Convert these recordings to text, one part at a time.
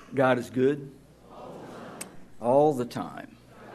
God is good all the time.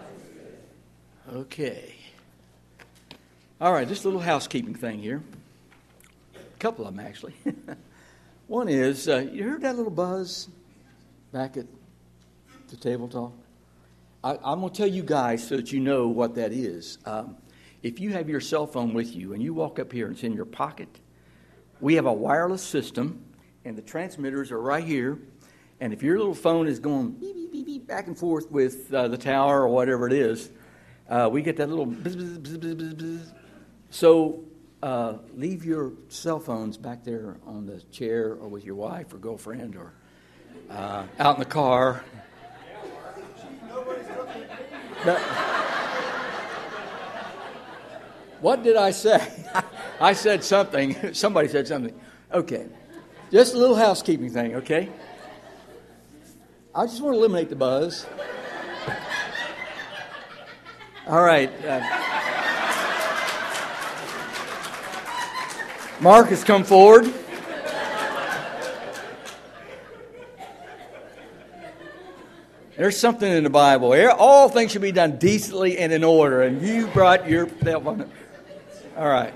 Okay. All right, just a little housekeeping thing here. A couple of them, actually. One is, you heard that little buzz back at the table talk? I'm going to tell you guys so that you know what that is. If you have your cell phone with you and you walk up here and it's in your pocket, we have a wireless system, and the transmitters are right here. And if your little phone is going beep, beep, beep, beep, back and forth with the tower or whatever it is, we get that little bzz, bzz, bzz, bzz, bzz. So leave your cell phones back there on the chair or with your wife or girlfriend or out in the car. What did I say? I said something. Somebody said something. Okay. Just a little housekeeping thing, okay? I just want to eliminate the buzz. All right. Mark has come forward. There's something in the Bible. All things should be done decently and in order. And you brought your... All right.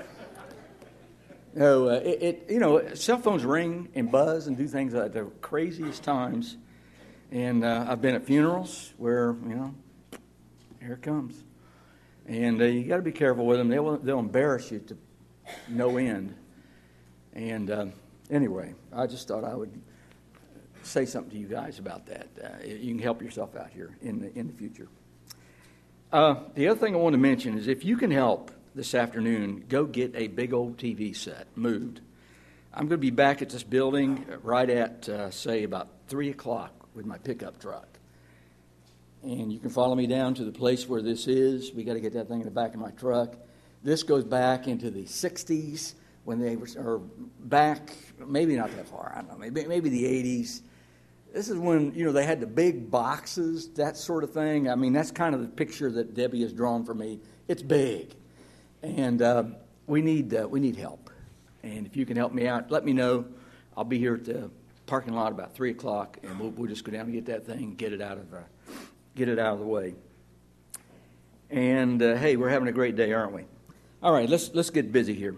No, cell phones ring and buzz and do things at the craziest times. And I've been at funerals where, here it comes. And you got to be careful with them. They'll embarrass you to no end. And anyway, I just thought I would say something to you guys about that. You can help yourself out here in the future. The other thing I want to mention is if you can help this afternoon, go get a big old TV set moved. I'm going to be back at this building right at, say, about 3 o'clock with my pickup truck. And you can follow me down to the place where this is. We got to get that thing in the back of my truck. This goes back into the 60s when they were, or back, maybe not that far, I don't know, maybe the 80s. This is when, they had the big boxes, that sort of thing. I mean, that's kind of the picture that Debbie has drawn for me. It's big. And we need help. And if you can help me out, let me know. I'll be here at the parking lot about 3 o'clock, and we'll just go down and get that thing and get it out of the way. And, hey, we're having a great day, aren't we? All right, let's get busy here.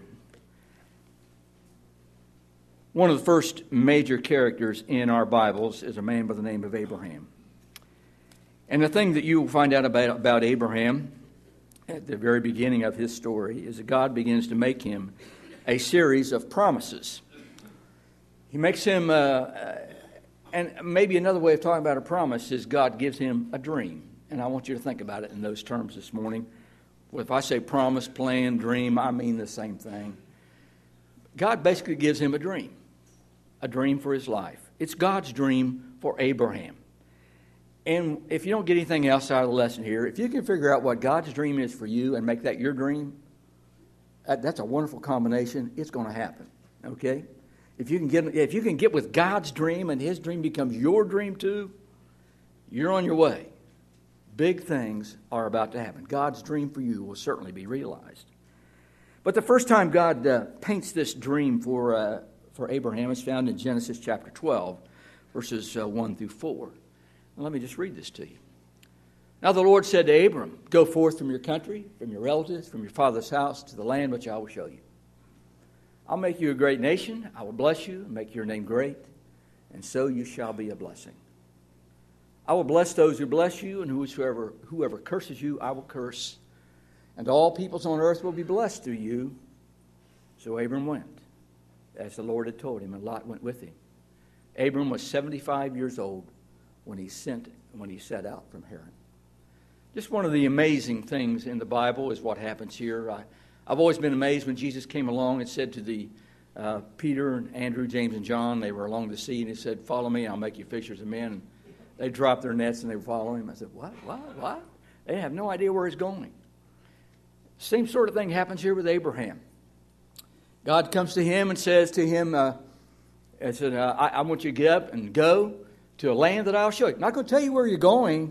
One of the first major characters in our Bibles is a man by the name of Abraham. And the thing that you will find out about Abraham at the very beginning of his story is that God begins to make him a series of promises. He makes him, and maybe another way of talking about a promise is God gives him a dream. And I want you to think about it in those terms this morning. Well, if I say promise, plan, dream, I mean the same thing. God basically gives him a dream for his life. It's God's dream for Abraham. And if you don't get anything else out of the lesson here, if you can figure out what God's dream is for you and make that your dream, that's a wonderful combination. It's going to happen, okay? If you can get with God's dream and his dream becomes your dream too, you're on your way. Big things are about to happen. God's dream for you will certainly be realized. But the first time God paints this dream for Abraham is found in Genesis chapter 12, verses 1 through 4. And let me just read this to you. Now the Lord said to Abram, "Go forth from your country, from your relatives, from your father's house, to the land which I will show you. I'll make you a great nation. I will bless you and make your name great, and so you shall be a blessing. I will bless those who bless you, and whoever curses you, I will curse. And all peoples on earth will be blessed through you." So Abram went, as the Lord had told him, and Lot went with him. Abram was 75 years old when he set out from Haran. Just one of the amazing things in the Bible is what happens here. I've always been amazed when Jesus came along and said to the Peter and Andrew, James, and John, they were along the sea, and he said, "Follow me, I'll make you fishers of men." And they dropped their nets and they were following him. I said, What? They have no idea where he's going. Same sort of thing happens here with Abraham. God comes to him and says to him, I want you to get up and go to a land that I'll show you. I'm not going to tell you where you're going.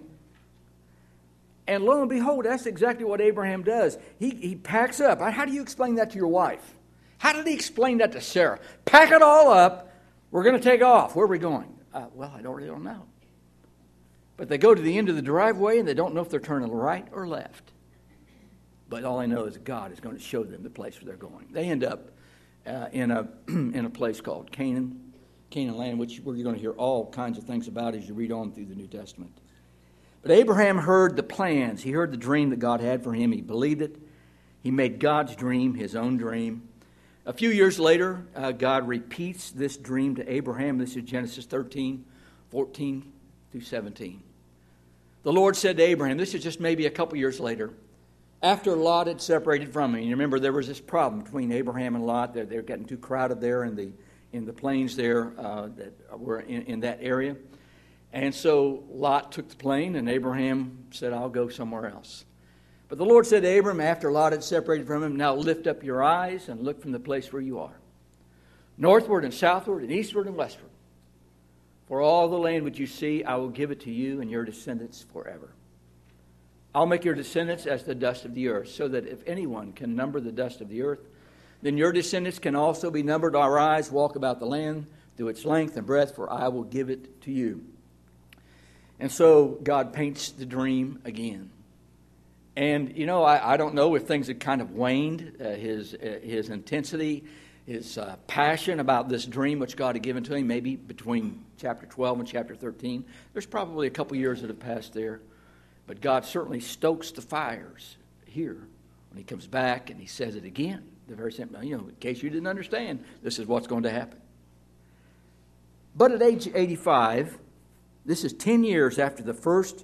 And lo and behold, that's exactly what Abraham does. He packs up. How do you explain that to your wife? How did he explain that to Sarah? Pack it all up. We're going to take off. Where are we going? Well, I don't really know. But they go to the end of the driveway, and they don't know if they're turning right or left. But all I know is God is going to show them the place where they're going. They end up in a place called Canaan land, which we're going to hear all kinds of things about as you read on through the New Testament. But Abraham heard the plans. He heard the dream that God had for him. He believed it. He made God's dream his own dream. A few years later, God repeats this dream to Abraham. This is Genesis 13, 14 through 17. The Lord said to Abraham, this is just maybe a couple years later, after Lot had separated from him. You remember there was this problem between Abraham and Lot. They're getting too crowded there in the plains there that were in that area. And so Lot took the plane, and Abraham said, I'll go somewhere else. But the Lord said to Abram, after Lot had separated from him, now lift up your eyes and look from the place where you are, northward and southward and eastward and westward. For all the land which you see, I will give it to you and your descendants forever. I'll make your descendants as the dust of the earth, so that if anyone can number the dust of the earth, then your descendants can also be numbered. Arise, walk about the land through its length and breadth, for I will give it to you. And so God paints the dream again. And, you know, I don't know if things had kind of waned, his intensity, his passion about this dream which God had given to him, maybe between chapter 12 and chapter 13. There's probably a couple years that have passed there. But God certainly stokes the fires here when he comes back and he says it again. The very same, you know, in case you didn't understand, this is what's going to happen. But at age 85, this is 10 years after the first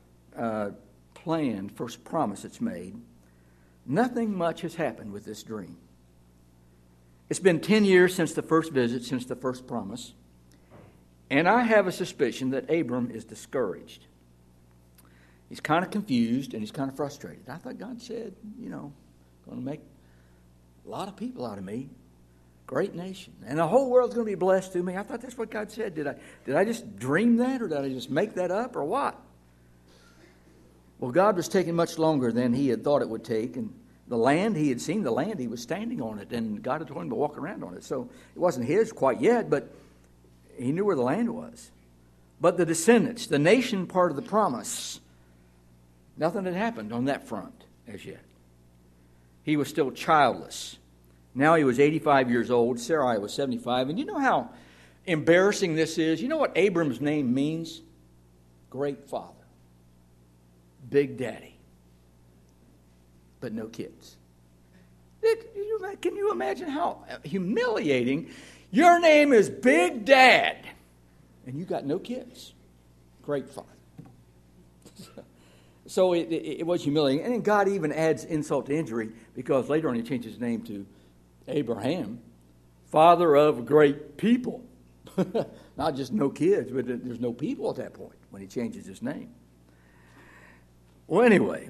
first promise that's made, nothing much has happened with this dream. It's been 10 years since the first visit, since the first promise, and I have a suspicion that Abram is discouraged. He's kind of confused and he's kind of frustrated. I thought God said, you know, going to make a lot of people out of me, great nation, and the whole world's going to be blessed through me. I thought that's what God said. Did I just dream that, or did I just make that up, or what? Well, God was taking much longer than he had thought it would take, and the land, he had seen the land, he was standing on it, and God had told him to walk around on it. So it wasn't his quite yet, but he knew where the land was. But the descendants, the nation part of the promise, nothing had happened on that front as yet. He was still childless. Now he was 85 years old. Sarai was 75. And you know how embarrassing this is? You know what Abram's name means? Great father. Big daddy. But no kids. Can you imagine how humiliating? Your name is Big Dad, and you got no kids. Great father. So it was humiliating. And then God even adds insult to injury, because later on he changed his name to Abraham, father of great people. Not just no kids, but there's no people at that point when he changes his name. Well, anyway,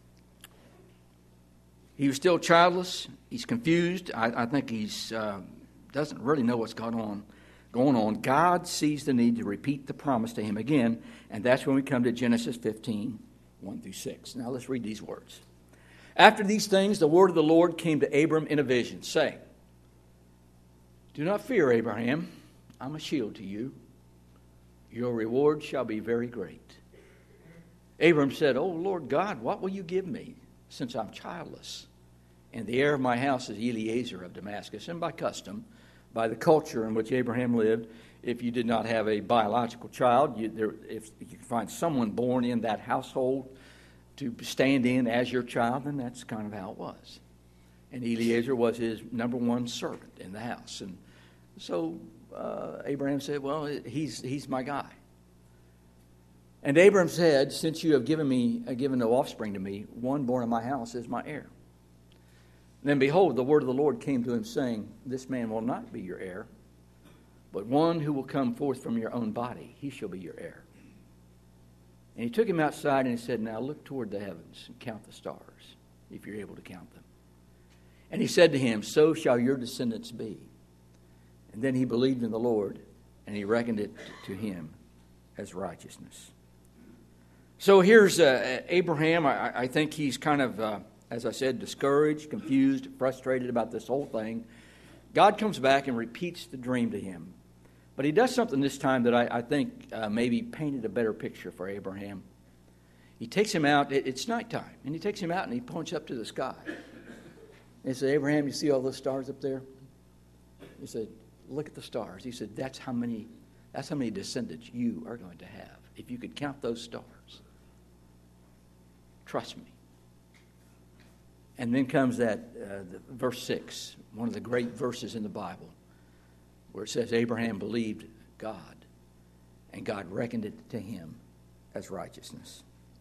he was still childless. He's confused. I think he's doesn't really know what's going on. God sees the need to repeat the promise to him again, and that's when we come to Genesis 15, 1 through 6. Now let's read these words. After these things, the word of the Lord came to Abram in a vision, saying, Do not fear, Abraham. I'm a shield to you. Your reward shall be very great. Abram said, O Lord God, what will you give me, since I'm childless? And the heir of my house is Eliezer of Damascus. And by custom, by the culture in which Abraham lived, if you did not have a biological child, if you could find someone born in that household to stand in as your child, then that's kind of how it was. And Eliezer was his number one servant in the house. And so Abraham said, well, he's my guy. And Abram said, since you have given no offspring to me, one born in my house is my heir. And then behold, the word of the Lord came to him, saying, This man will not be your heir, but one who will come forth from your own body, he shall be your heir. And he took him outside and he said, Now look toward the heavens and count the stars, if you're able to count them. And he said to him, So shall your descendants be. And then he believed in the Lord, and he reckoned it to him as righteousness. So here's Abraham. I think he's kind of, as I said, discouraged, confused, frustrated about this whole thing. God comes back and repeats the dream to him. But he does something this time that I think maybe painted a better picture for Abraham. He takes him out, it's nighttime, and he takes him out and he points up to the sky. And he said, Abraham, you see all those stars up there? He said, look at the stars. He said, that's how many descendants you are going to have. If you could count those stars. Trust me. And then comes that verse 6, one of the great verses in the Bible, where it says Abraham believed God, and God reckoned it to him as righteousness.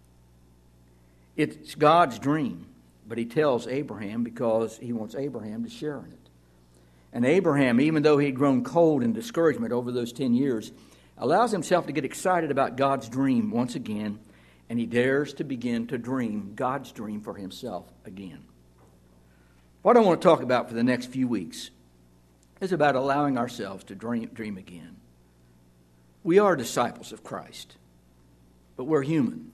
It's God's dream, but he tells Abraham because he wants Abraham to share in it. And Abraham, even though he'd grown cold in discouragement over those 10 years, allows himself to get excited about God's dream once again, and he dares to begin to dream God's dream for himself again. What I want to talk about for the next few weeks is about allowing ourselves to dream again. We are disciples of Christ, but we're human.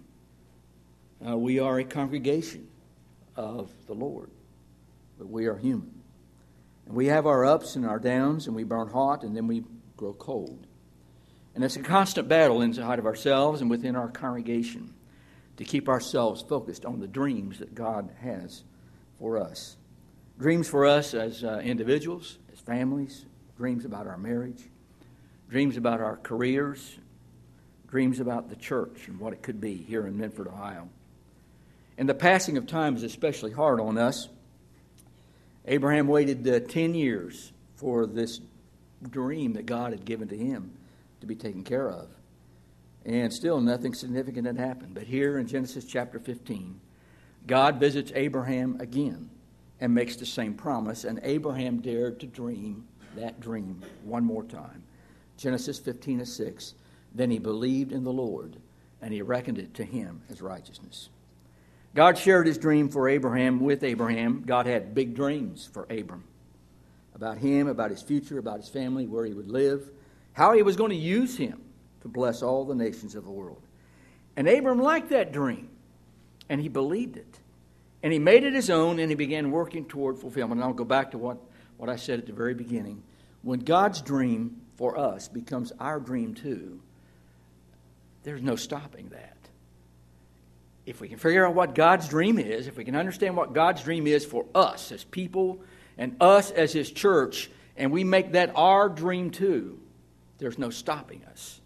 We are a congregation of the Lord, but we are human. And we have our ups and our downs, and we burn hot, and then we grow cold. And it's a constant battle inside of ourselves and within our congregation to keep ourselves focused on the dreams that God has for us. Dreams for us as individuals, as families, dreams about our marriage, dreams about our careers, dreams about the church and what it could be here in Medford, Ohio. And the passing of time is especially hard on us. Abraham waited 10 years for this dream that God had given to him to be taken care of. And still nothing significant had happened. But here in Genesis chapter 15, God visits Abraham again and makes the same promise. And Abraham dared to dream that dream one more time. Genesis 15:6. Then he believed in the Lord, and he reckoned it to him as righteousness. God shared his dream for Abraham with Abraham. God had big dreams for Abram. About him, about his future, about his family, where he would live, how he was going to use him to bless all the nations of the world. And Abram liked that dream, and he believed it. And he made it his own, and he began working toward fulfillment. And I'll go back to what I said at the very beginning. When God's dream for us becomes our dream too, there's no stopping that. If we can figure out what God's dream is, if we can understand what God's dream is for us as people and us as his church, and we make that our dream too, there's no stopping us.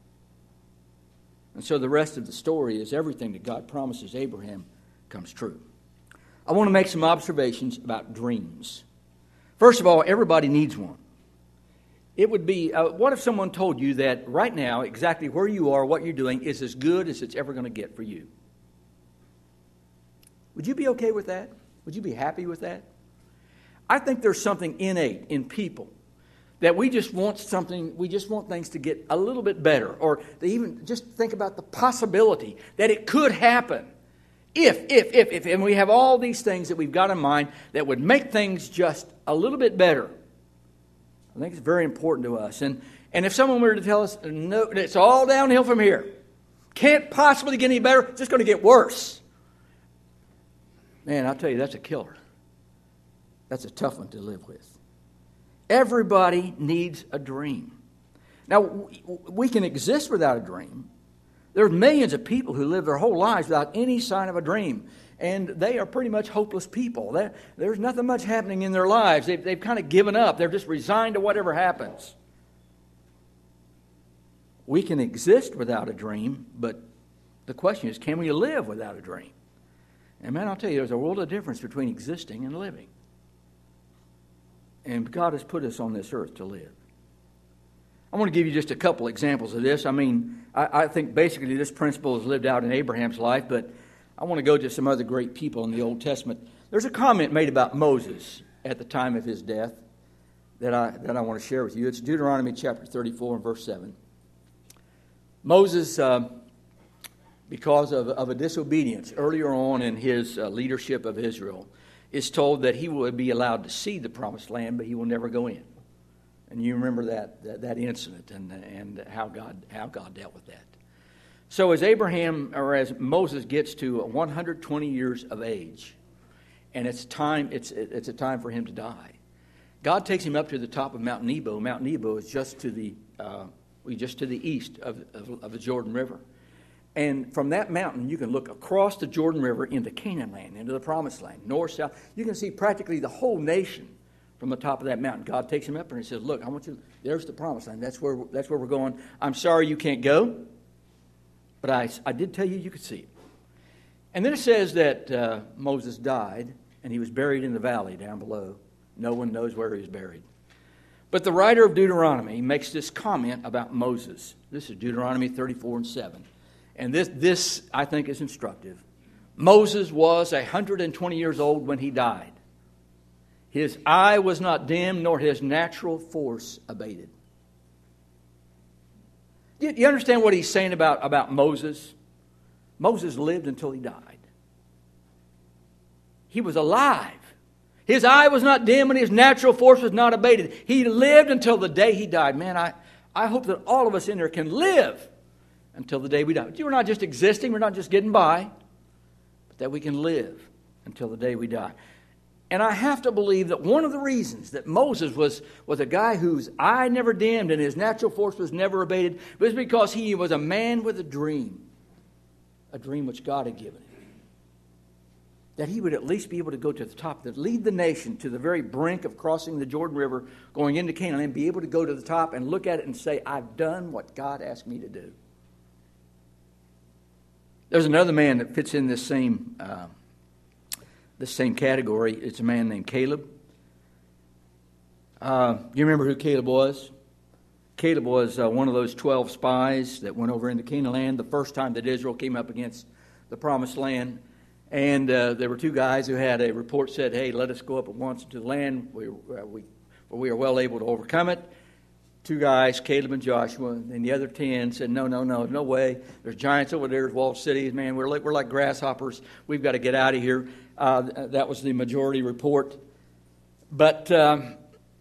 And so the rest of the story is everything that God promises Abraham comes true. I want to make some observations about dreams. First of all, everybody needs one. It would be, what if someone told you that right now, exactly where you are, what you're doing, is as good as it's ever going to get for you? Would you be okay with that? Would you be happy with that? I think there's something innate in people that we just want things to get a little bit better, or to even just think about the possibility that it could happen. If, and we have all these things that we've got in mind that would make things just a little bit better. I think it's very important to us. And if someone were to tell us, no, it's all downhill from here, can't possibly get any better, it's just going to get worse. Man, I'll tell you, that's a killer. That's a tough one to live with. Everybody needs a dream. Now, we can exist without a dream. There are millions of people who live their whole lives without any sign of a dream. And they are pretty much hopeless people. There's nothing much happening in their lives. They've kind of given up. They're just resigned to whatever happens. We can exist without a dream, but the question is, can we live without a dream? And man, I'll tell you, there's a world of difference between existing and living. And God has put us on this earth to live. I want to give you just a couple examples of this. I mean, I think basically this principle is lived out in Abraham's life, but I want to go to some other great people in the Old Testament. There's a comment made about Moses at the time of his death that I want to share with you. It's Deuteronomy chapter 34 and verse 7. Moses, because of a disobedience earlier on in his leadership of Israel, is told that he will be allowed to see the promised land, but he will never go in. And you remember that incident and how God dealt with that. So as Moses gets to 120 years of age, and it's a time for him to die, God takes him up to the top of Mount Nebo. Mount Nebo is just to the just to the east of the Jordan River. And from that mountain, you can look across the Jordan River into Canaan land, into the Promised Land, north, south. You can see practically the whole nation from the top of that mountain. God takes him up and he says, look, I want you, there's the Promised Land. That's where we're going. I'm sorry you can't go, but I did tell you you could see it. And then it says that Moses died, and he was buried in the valley down below. No one knows where he was buried. But the writer of Deuteronomy makes this comment about Moses. This is Deuteronomy 34:7. And this, I think, is instructive. Moses was 120 years old when he died. His eye was not dim, nor his natural force abated. You understand what he's saying about Moses? Moses lived until he died. He was alive. His eye was not dim and his natural force was not abated. He lived until the day he died. Man, I hope that all of us in there can live until the day we die. We're not just existing, we're not just getting by, but that we can live until the day we die. And I have to believe that one of the reasons that Moses was a guy whose eye never dimmed and his natural force was never abated was because he was a man with a dream which God had given him. That he would at least be able to go to the top, to lead the nation to the very brink of crossing the Jordan River, going into Canaan, and be able to go to the top and look at it and say, I've done what God asked me to do. There's another man that fits in this same category. It's a man named Caleb. You remember who Caleb was? Caleb was one of those 12 spies that went over into Canaan land the first time that Israel came up against the Promised Land. And there were two guys who had a report said, hey, let us go up at once into the land where we are well able to overcome it. Two guys, Caleb and Joshua, and the other 10 said, no way. There's giants over there, there's walled cities. Man, we're like grasshoppers. We've got to get out of here. That was the majority report. But the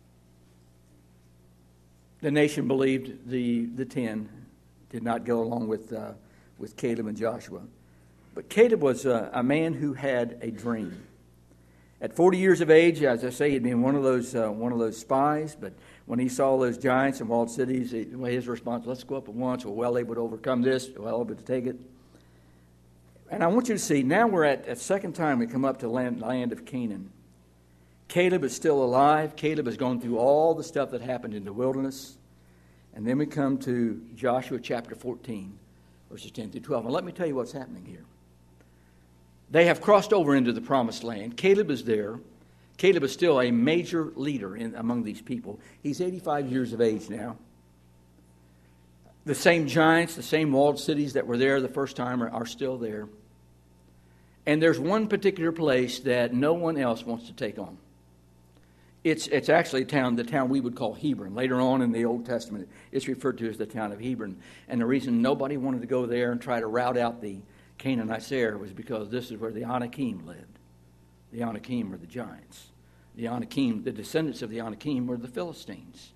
nation believed the 10 did not go along with Caleb and Joshua. But Caleb was a man who had a dream. At 40 years of age, as I say, he'd been one of those spies. But when he saw those giants and walled cities, his response, let's go up at once. We're well able to overcome this. We're well able to take it. And I want you to see, now we're at second time we come up to land of Canaan. Caleb is still alive. Caleb has gone through all the stuff that happened in the wilderness. And then we come to Joshua chapter 14, verses 10 through 12. And let me tell you what's happening here. They have crossed over into the Promised Land. Caleb is there. Caleb is still a major leader among these people. He's 85 years of age now. The same giants, the same walled cities that were there the first time are still there. And there's one particular place that no one else wants to take on. It's actually the town we would call Hebron. Later on in the Old Testament, it's referred to as the town of Hebron. And the reason nobody wanted to go there and try to rout out the Canaanites there was because this is where the Anakim lived. The Anakim were the giants. The descendants of the Anakim were the Philistines.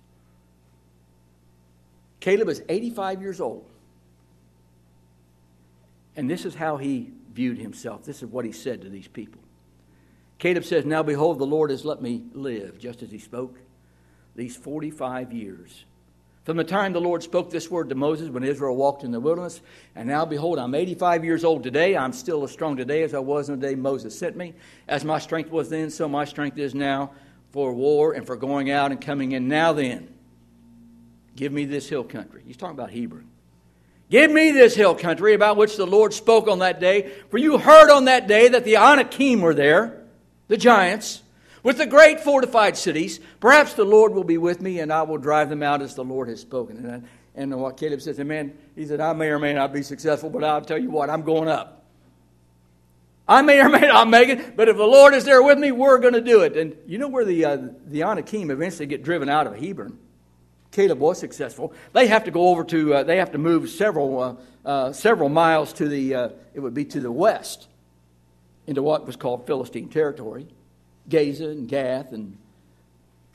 Caleb is 85 years old. And this is how he viewed himself. This is what he said to these people. Caleb says, now behold, the Lord has let me live, just as he spoke, these 45 years. From the time the Lord spoke this word to Moses when Israel walked in the wilderness, and now behold, I'm 85 years old today. I'm still as strong today as I was in the day Moses sent me. As my strength was then, so my strength is now for war and for going out and coming in. Now then, give me this hill country. He's talking about Hebron. Give me this hill country about which the Lord spoke on that day. For you heard on that day that the Anakim were there, the giants, with the great fortified cities. Perhaps the Lord will be with me, and I will drive them out as the Lord has spoken. And what Caleb says, man, he said, I may or may not be successful, but I'll tell you what, I'm going up. I may or may not make it, but if the Lord is there with me, we're going to do it. And you know where the Anakim eventually get driven out of Hebron? Caleb was successful. They have to go over to, they have to move several miles to it would be to the west, into what was called Philistine territory, Gaza and Gath and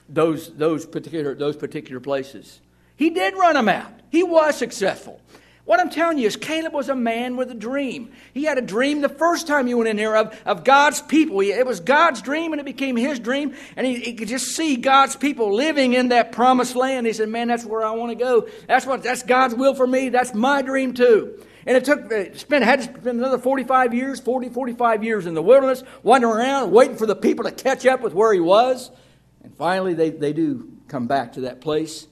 those particular places. He did run them out. He was successful. What I'm telling you is Caleb was a man with a dream. He had a dream the first time he went in there of God's people. It was God's dream and it became his dream. And he could just see God's people living in that promised land. He said, man, that's where I want to go. That's God's will for me. That's my dream too. And had to spend another 45 years in the wilderness, wandering around, waiting for the people to catch up with where he was. And finally they do come back to that place.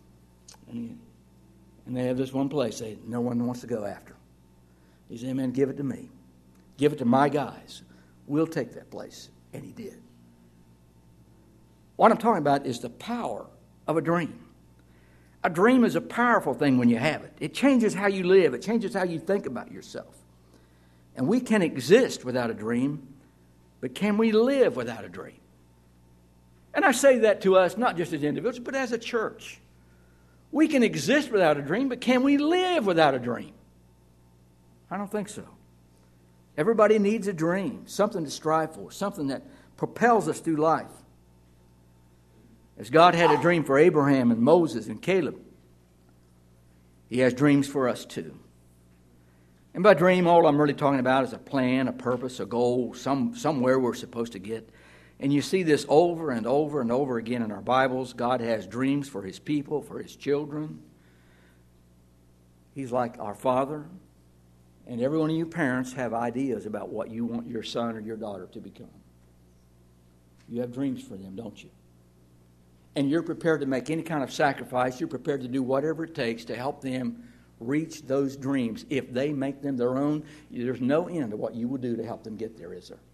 And they have this one place that no one wants to go after. He said, man, give it to me. Give it to my guys. We'll take that place. And he did. What I'm talking about is the power of a dream. A dream is a powerful thing when you have it. It changes how you live. It changes how you think about yourself. And we can exist without a dream, but can we live without a dream? And I say that to us, not just as individuals, but as a church. We can exist without a dream, but can we live without a dream? I don't think so. Everybody needs a dream, something to strive for, something that propels us through life. As God had a dream for Abraham and Moses and Caleb, He has dreams for us too. And by dream, all I'm really talking about is a plan, a purpose, a goal, somewhere we're supposed to get. And you see this over and over and over again in our Bibles. God has dreams for His people, for His children. He's like our Father. And every one of you parents have ideas about what you want your son or your daughter to become. You have dreams for them, don't you? And you're prepared to make any kind of sacrifice. You're prepared to do whatever it takes to help them reach those dreams. If they make them their own, there's no end to what you will do to help them get there, is there?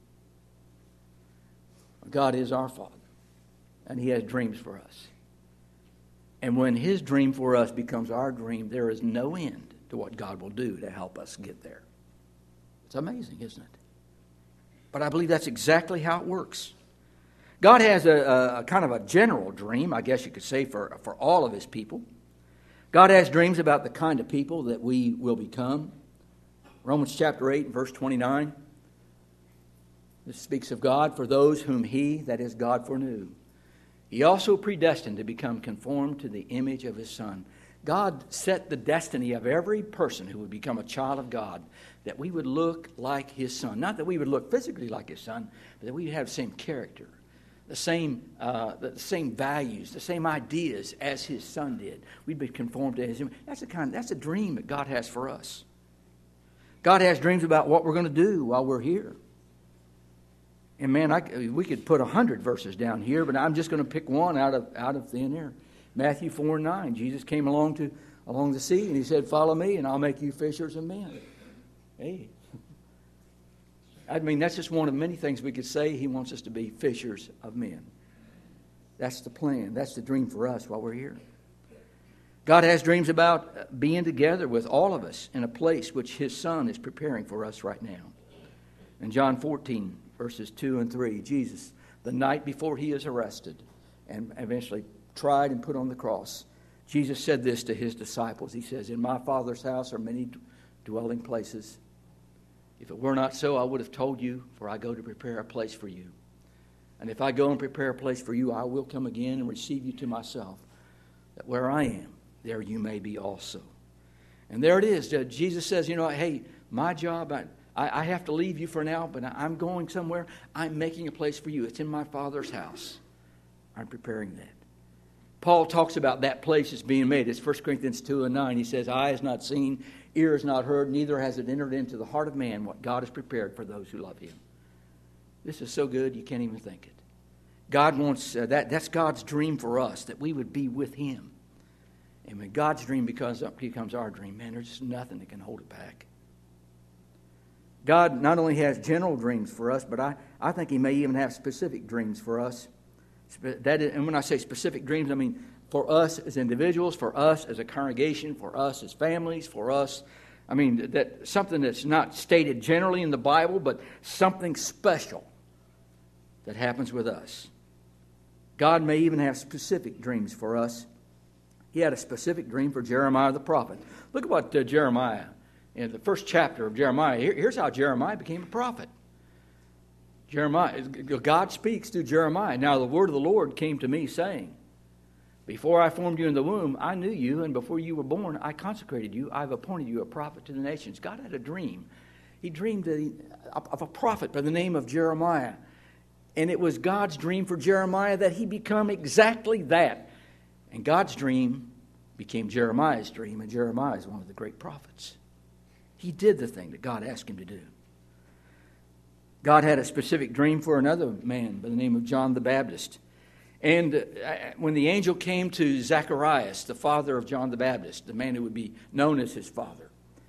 God is our Father, and He has dreams for us. And when His dream for us becomes our dream, there is no end to what God will do to help us get there. It's amazing, isn't it? But I believe that's exactly how it works. God has a kind of a general dream, I guess you could say, for all of His people. God has dreams about the kind of people that we will become. Romans chapter 8 and verse 29. This speaks of God, for those whom He, that is God, foreknew, He also predestined to become conformed to the image of His Son. God set the destiny of every person who would become a child of God, that we would look like His Son. Not that we would look physically like His Son, but that we would have the same character, the same values, the same ideas as His Son did. We'd be conformed to His image. That's a dream that God has for us. God has dreams about what we're going to do while we're here. And man, we could put 100 verses down here, but I'm just going to pick one out of thin air. Matthew 4:9. Jesus came along the sea, and He said, "Follow me, and I'll make you fishers of men." Hey, I mean, that's just one of many things we could say. He wants us to be fishers of men. That's the plan. That's the dream for us while we're here. God has dreams about being together with all of us in a place which His Son is preparing for us right now. In John 14. Verses 2 and 3, Jesus, the night before He is arrested and eventually tried and put on the cross, Jesus said this to His disciples. He says, "In my Father's house are many dwelling places. If it were not so, I would have told you, for I go to prepare a place for you. And if I go and prepare a place for you, I will come again and receive you to myself, that where I am, there you may be also." And there it is. Jesus says, hey, my job, I have to leave you for now, but I'm going somewhere. I'm making a place for you. It's in my Father's house. I'm preparing that. Paul talks about that place as being made. It's 1 Corinthians 2 and 9. He says, "Eye has not seen, ear has not heard, neither has it entered into the heart of man what God has prepared for those who love Him." This is so good you can't even think it. God wants that's God's dream for us, that we would be with Him. And when God's dream becomes our dream, man, there's just nothing that can hold it back. God not only has general dreams for us, but I think He may even have specific dreams for us. And when I say specific dreams, I mean for us as individuals, for us as a congregation, for us as families, for us. I mean, that something that's not stated generally in the Bible, but something special that happens with us. God may even have specific dreams for us. He had a specific dream for Jeremiah the prophet. Look at what Jeremiah, in the first chapter of Jeremiah, here's how Jeremiah became a prophet. God speaks through Jeremiah. "Now the word of the Lord came to me, saying, Before I formed you in the womb, I knew you, and before you were born, I consecrated you. I've appointed you a prophet to the nations. God had a dream. He dreamed of a prophet by the name of Jeremiah. And it was God's dream for Jeremiah that he become exactly that. And God's dream became Jeremiah's dream, and Jeremiah is one of the great prophets. He did the thing that God asked him to do. God had a specific dream for another man by the name of John the Baptist. And when the angel came to Zacharias, the father of John the Baptist, the man who would be known as his father,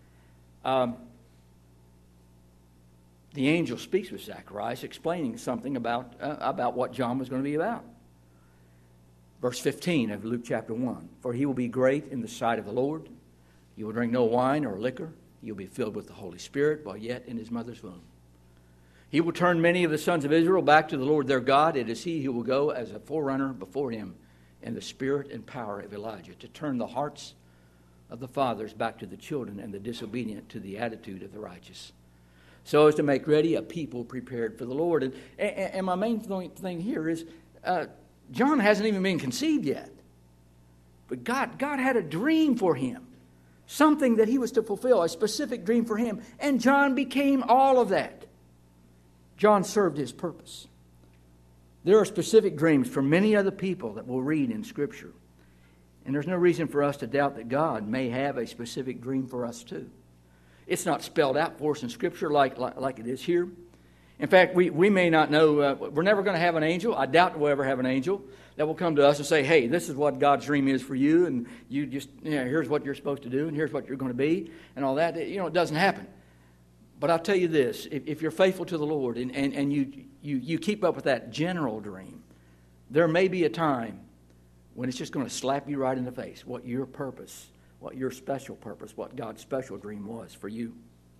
the angel speaks with Zacharias, explaining something about what John was going to be about. Verse 15 of Luke chapter 1. For he will be great in the sight of the Lord. He will drink no wine or liquor. He will be filled with the Holy Spirit while yet in his mother's womb. He will turn many of the sons of Israel back to the Lord their God. It is he who will go as a forerunner before him in the spirit and power of Elijah, to turn the hearts of the fathers back to the children and the disobedient to the attitude of the righteous, so as to make ready a people prepared for the Lord. And my main thing here is John hasn't even been conceived yet. But God had a dream for him, something that he was to fulfill, a specific dream for him. And John became all of that. John served his purpose. There are specific dreams for many other people that we'll read in Scripture. And there's no reason for us to doubt that God may have a specific dream for us too. It's not spelled out for us in Scripture like it is here. In fact, we may not know, we're never going to have an angel. I doubt we'll ever have an angel that will come to us and say, hey, this is what God's dream is for you, and you just, here's what you're supposed to do, and here's what you're going to be, and all that. It doesn't happen. But I'll tell you this, if you're faithful to the Lord and you keep up with that general dream, there may be a time when it's just going to slap you right in the face, what your purpose, what your special purpose, what God's special dream was for you.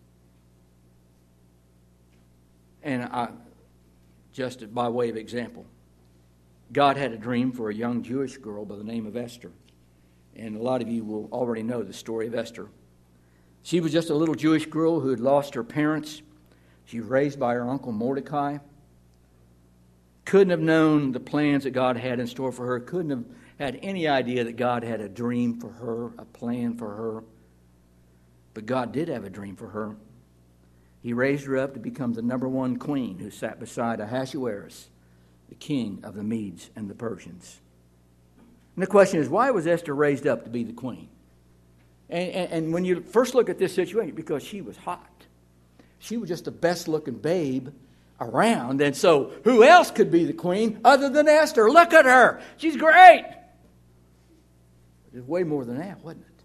And just by way of example, God had a dream for a young Jewish girl by the name of Esther. And a lot of you will already know the story of Esther. She was just a little Jewish girl who had lost her parents. She was raised by her uncle Mordecai. Couldn't have known the plans that God had in store for her. Couldn't have had any idea that God had a dream for her, a plan for her. But God did have a dream for her. He raised her up to become the number one queen who sat beside Ahasuerus, the king of the Medes and the Persians. And the question is, why was Esther raised up to be the queen? And when you first look at this situation, because she was hot. She was just the best-looking babe around. And so who else could be the queen other than Esther? Look at her. She's great. But it's way more than that, wasn't it?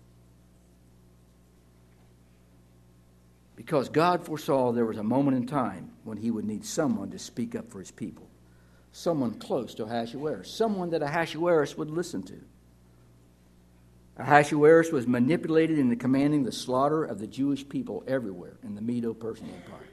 Because God foresaw there was a moment in time when he would need someone to speak up for his people. Someone close to Ahasuerus. Someone that Ahasuerus would listen to. Ahasuerus was manipulated into commanding the slaughter of the Jewish people everywhere in the Medo-Persian Empire.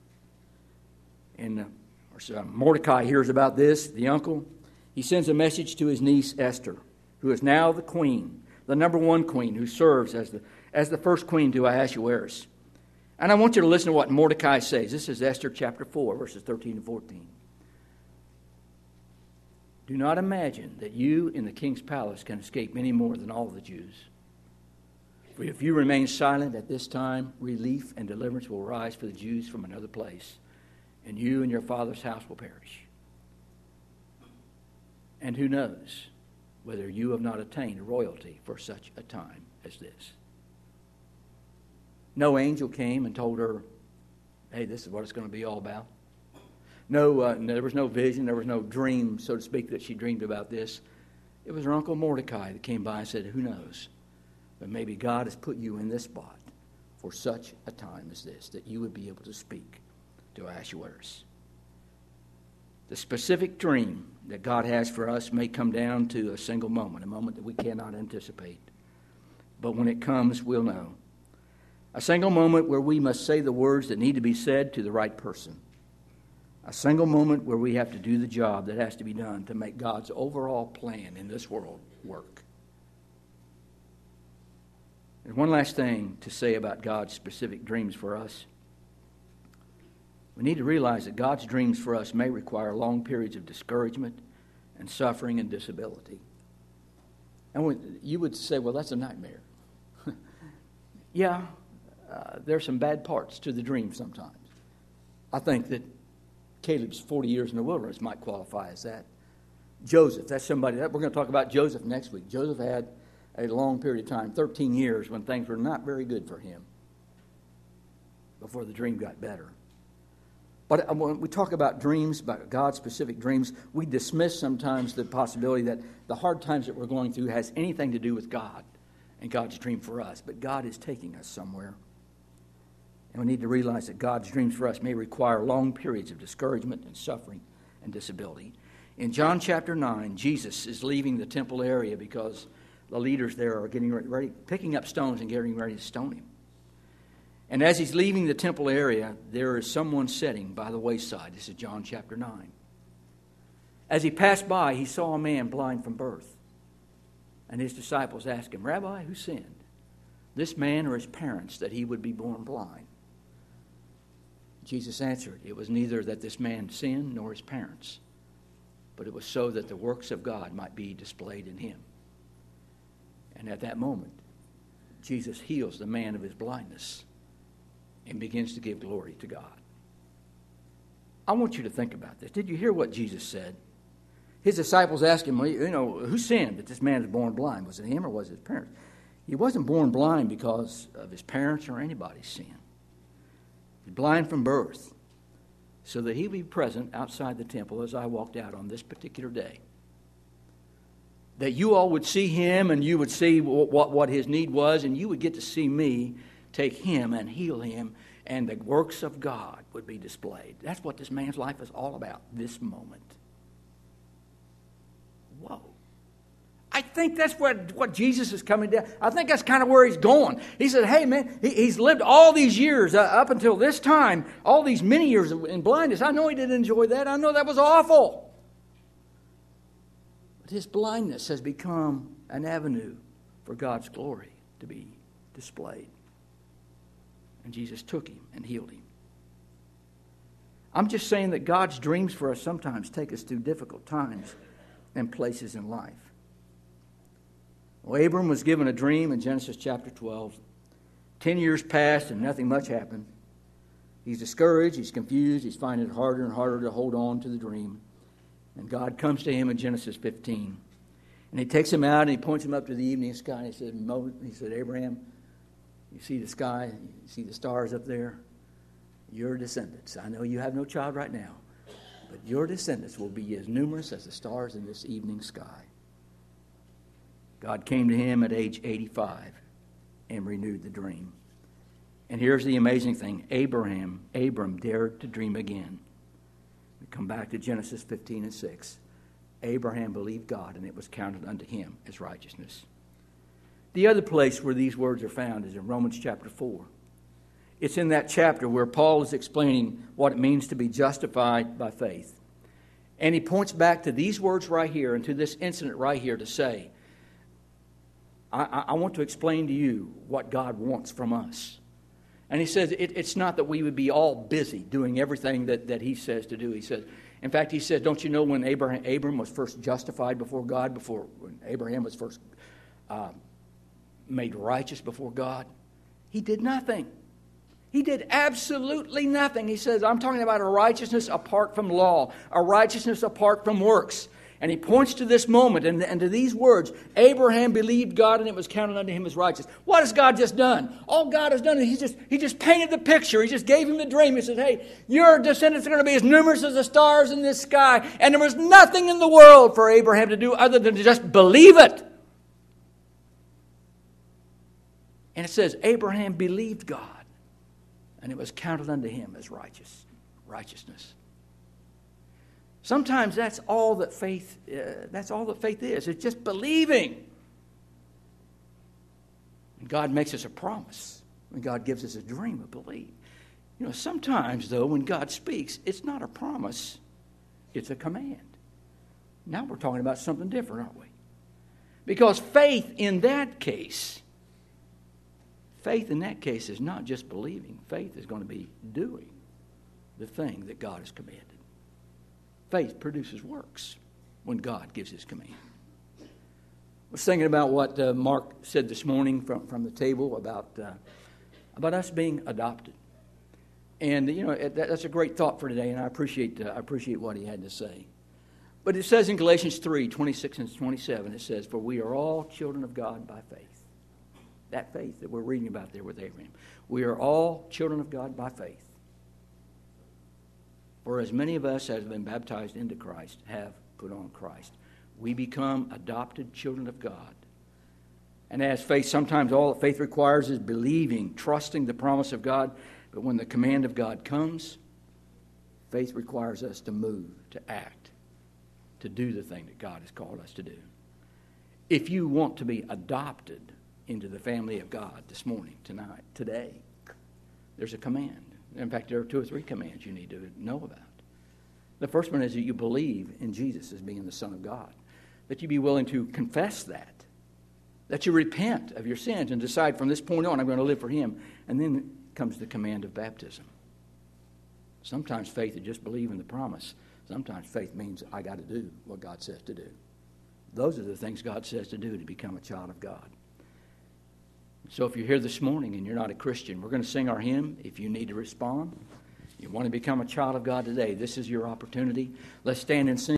And Mordecai hears about this, the uncle. He sends a message to his niece Esther, who is now the queen, the number one queen, who serves as the first queen to Ahasuerus. And I want you to listen to what Mordecai says. This is Esther chapter 4, verses 13 and 14. Do not imagine that you in the king's palace can escape any more than all the Jews. For if you remain silent at this time, relief and deliverance will rise for the Jews from another place, and you and your father's house will perish. And who knows whether you have not attained royalty for such a time as this. No angel came and told her, hey, this is what it's going to be all about. No, there was no vision, there was no dream, so to speak, that she dreamed about this. It was her uncle Mordecai that came by and said, who knows? But maybe God has put you in this spot for such a time as this, that you would be able to speak to Ahasuerus. The specific dream that God has for us may come down to a single moment, a moment that we cannot anticipate. But when it comes, we'll know. A single moment where we must say the words that need to be said to the right person. A single moment where we have to do the job that has to be done to make God's overall plan in this world work. There's one last thing to say about God's specific dreams for us. We need to realize that God's dreams for us may require long periods of discouragement and suffering and disability. And when you would say, well, that's a nightmare. Yeah, there's some bad parts to the dream sometimes. I think that Caleb's 40 years in the wilderness might qualify as that. Joseph, that's somebody that we're going to talk about Joseph next week. Joseph had a long period of time, 13 years, when things were not very good for him before the dream got better. But when we talk about dreams, about God's specific dreams, we dismiss sometimes the possibility that the hard times that we're going through has anything to do with God and God's dream for us. But God is taking us somewhere. And we need to realize that God's dreams for us may require long periods of discouragement and suffering and disability. In John chapter 9, Jesus is leaving the temple area because the leaders there are getting ready, picking up stones and getting ready to stone him. And as he's leaving the temple area, there is someone sitting by the wayside. This is John chapter 9. As he passed by, he saw a man blind from birth. And his disciples asked him, Rabbi, who sinned, this man or his parents, that he would be born blind? Jesus answered, it was neither that this man sinned nor his parents, but it was so that the works of God might be displayed in him. And at that moment, Jesus heals the man of his blindness and begins to give glory to God. I want you to think about this. Did you hear what Jesus said? His disciples asked him, who sinned that this man is born blind? Was it him or was it his parents? He wasn't born blind because of his parents or anybody's sin. He's blind from birth so that he would be present outside the temple as I walked out on this particular day. That you all would see him and you would see what his need was, and you would get to see me take him and heal him, and the works of God would be displayed. That's what this man's life is all about, this moment. Whoa. I think that's what Jesus is coming down. I think that's kind of where he's going. He said, hey, man, he's lived all these years up until this time, all these many years in blindness. I know he didn't enjoy that. I know that was awful. But his blindness has become an avenue for God's glory to be displayed. And Jesus took him and healed him. I'm just saying that God's dreams for us sometimes take us through difficult times and places in life. Well, Abram was given a dream in Genesis chapter 12. 10 years passed and nothing much happened. He's discouraged, he's confused, he's finding it harder and harder to hold on to the dream. And God comes to him in Genesis 15. And he takes him out and he points him up to the evening sky and he said, Abraham, you see the sky, you see the stars up there? Your descendants. I know you have no child right now, but your descendants will be as numerous as the stars in this evening sky. God came to him at age 85 and renewed the dream. And here's the amazing thing. Abram dared to dream again. We come back to Genesis 15 and 6. Abraham believed God, and it was counted unto him as righteousness. The other place where these words are found is in Romans chapter 4. It's in that chapter where Paul is explaining what it means to be justified by faith. And he points back to these words right here and to this incident right here to say, I want to explain to you what God wants from us. And he says it's not that we would be all busy doing everything that he says to do. He says, in fact, he said, don't you know when Abram was first justified before God, when Abraham was first made righteous before God? He did nothing. He did absolutely nothing. He says, I'm talking about a righteousness apart from law, a righteousness apart from works. And he points to this moment and to these words, Abraham believed God and it was counted unto him as righteous. What has God just done? All God has done is he just painted the picture. He just gave him the dream. He said, hey, your descendants are going to be as numerous as the stars in this sky. And there was nothing in the world for Abraham to do other than to just believe it. And it says, Abraham believed God and it was counted unto him as righteousness. Sometimes that's all that faith is. It's just believing. And God makes us a promise. When God gives us a dream of belief. Sometimes, though, when God speaks, it's not a promise. It's a command. Now we're talking about something different, aren't we? Because faith in that case is not just believing. Faith is going to be doing the thing that God has commanded. Faith produces works when God gives his command. was thinking about what Mark said this morning from the table about us being adopted. And, that's a great thought for today, and I appreciate what he had to say. But it says in Galatians 3:26 and 27, it says, "For we are all children of God by faith." That faith that we're reading about there with Abraham. We are all children of God by faith. For as many of us as have been baptized into Christ have put on Christ. We become adopted children of God. And as faith, sometimes all that faith requires is believing, trusting the promise of God. But when the command of God comes, faith requires us to move, to act, to do the thing that God has called us to do. If you want to be adopted into the family of God this morning, tonight, today, there's a command. In fact, there are 2 or 3 commands you need to know about. The first one is that you believe in Jesus as being the Son of God, that you be willing to confess that you repent of your sins and decide from this point on I'm going to live for Him. And then comes the command of baptism. Sometimes faith is just believing the promise. Sometimes faith means I got to do what God says to do. Those are the things God says to do to become a child of God. So if you're here this morning and you're not a Christian, we're going to sing our hymn. If you need to respond, you want to become a child of God today, this is your opportunity. Let's stand and sing.